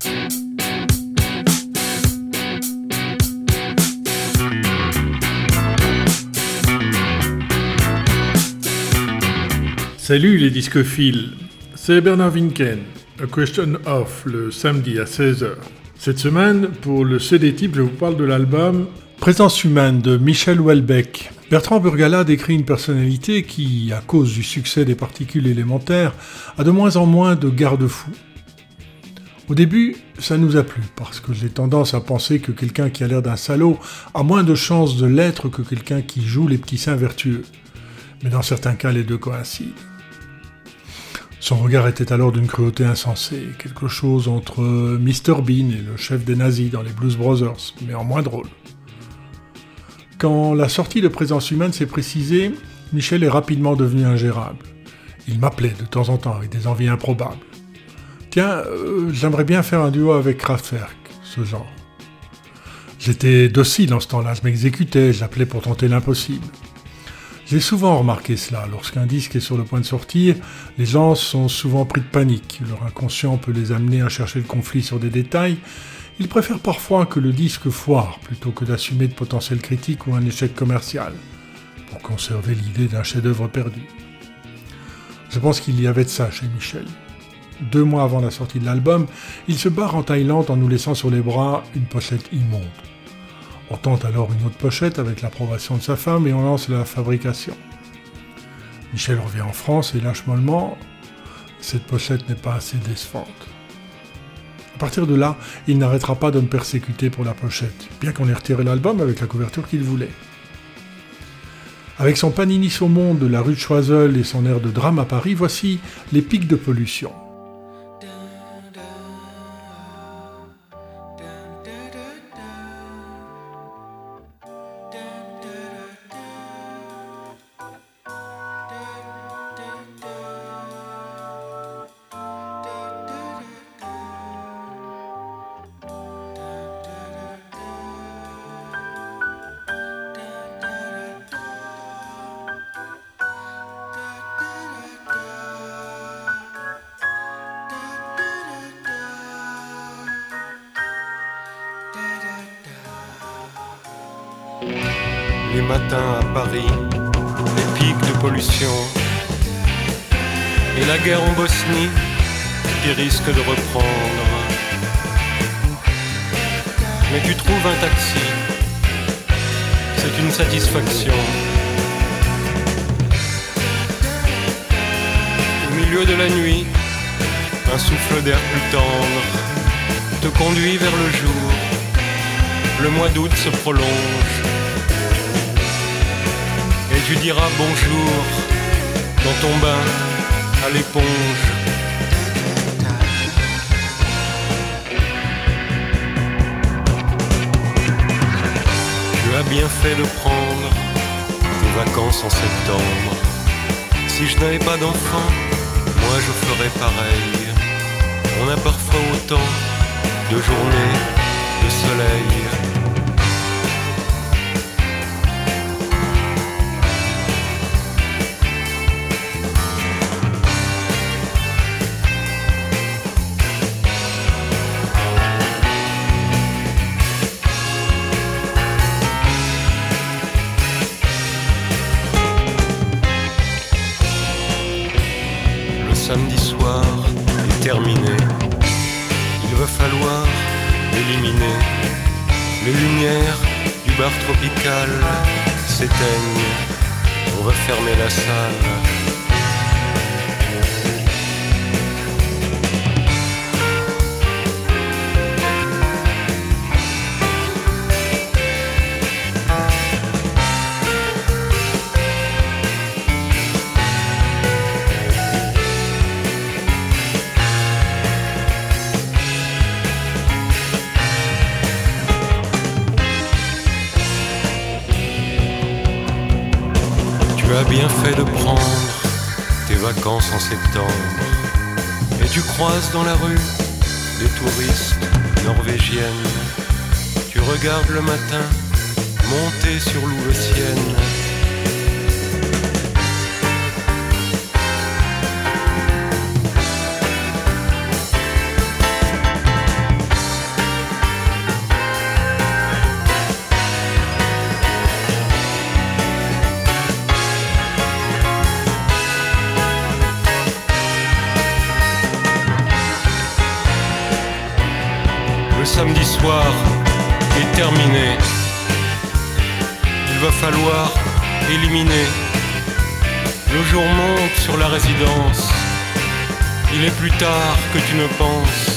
Salut les discophiles, c'est Bernard Winken, A Question Of, le samedi à 16h. Cette semaine, pour le CD Type, je vous parle de l'album Présence humaine de Michel Houellebecq. Bertrand Burgalat décrit une personnalité qui, à cause du succès des particules élémentaires, a de moins en moins de garde-fous. Au début, ça nous a plu, parce que j'ai tendance à penser que quelqu'un qui a l'air d'un salaud a moins de chances de l'être que quelqu'un qui joue les petits saints vertueux. Mais dans certains cas, les deux coïncident. Son regard était alors d'une cruauté insensée, quelque chose entre Mr Bean et le chef des nazis dans les Blues Brothers, mais en moins drôle. Quand la sortie de Présence humaine s'est précisée, Michel est rapidement devenu ingérable. Il m'appelait de temps en temps avec des envies improbables. Tiens, j'aimerais bien faire un duo avec Kraftwerk, ce genre. J'étais docile en ce temps-là, je m'exécutais, j'appelais pour tenter l'impossible. J'ai souvent remarqué cela, lorsqu'un disque est sur le point de sortir, les gens sont souvent pris de panique, leur inconscient peut les amener à chercher le conflit sur des détails, ils préfèrent parfois que le disque foire, plutôt que d'assumer de potentielles critiques ou un échec commercial, pour conserver l'idée d'un chef-d'œuvre perdu. Je pense qu'il y avait de ça chez Michel. 2 mois avant la sortie de l'album, il se barre en Thaïlande en nous laissant sur les bras une pochette immonde. On tente alors une autre pochette avec l'approbation de sa femme et on lance la fabrication. Michel revient en France et lâche mollement « Cette pochette n'est pas assez décevante ». À partir de là, il n'arrêtera pas de me persécuter pour la pochette, bien qu'on ait retiré l'album avec la couverture qu'il voulait. Avec son Panini Saumon de la rue de Choiseul et son air de drame à Paris, voici Les Pics de pollution. Les matins à Paris, les pics de pollution et la guerre en Bosnie qui risque de reprendre. Mais tu trouves un taxi, c'est une satisfaction. Au milieu de la nuit, un souffle d'air plus tendre te conduit vers le jour. Le mois d'août se prolonge. Et tu diras bonjour dans ton bain à l'éponge. Tu as bien fait de prendre tes vacances en septembre. Si je n'avais pas d'enfant, moi je ferais pareil. On a parfois autant de journées de soleil. Samedi soir est terminé. Il va falloir éliminer les lumières du bar tropical s'éteignent. On va fermer la salle. Tu as bien fait de prendre tes vacances en septembre. Et tu croises dans la rue des touristes norvégiennes. Tu regardes le matin monter sur Louveciennes. samedi soir est terminé. Il va falloir éliminer. Le jour monte sur la résidence. Il est plus tard que tu ne penses.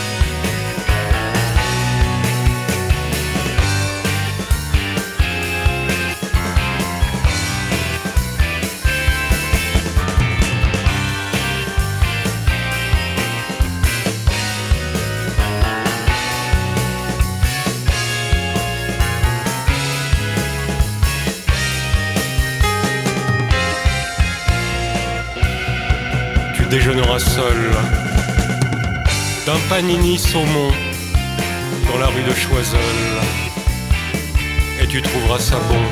Déjeuneras seul d'un panini saumon dans la rue de Choiseul et tu trouveras ça bon.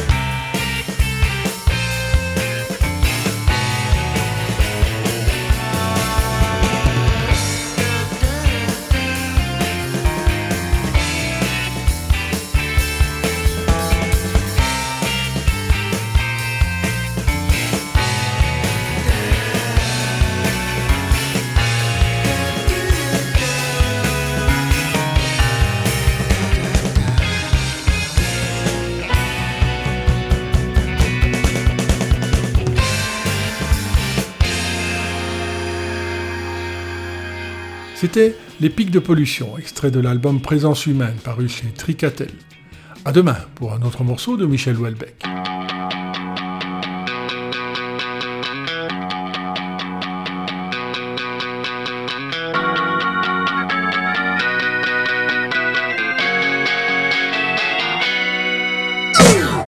C'était Les Pics de pollution, extrait de l'album Présence humaine, paru chez Tricatel. À demain pour un autre morceau de Michel Houellebecq.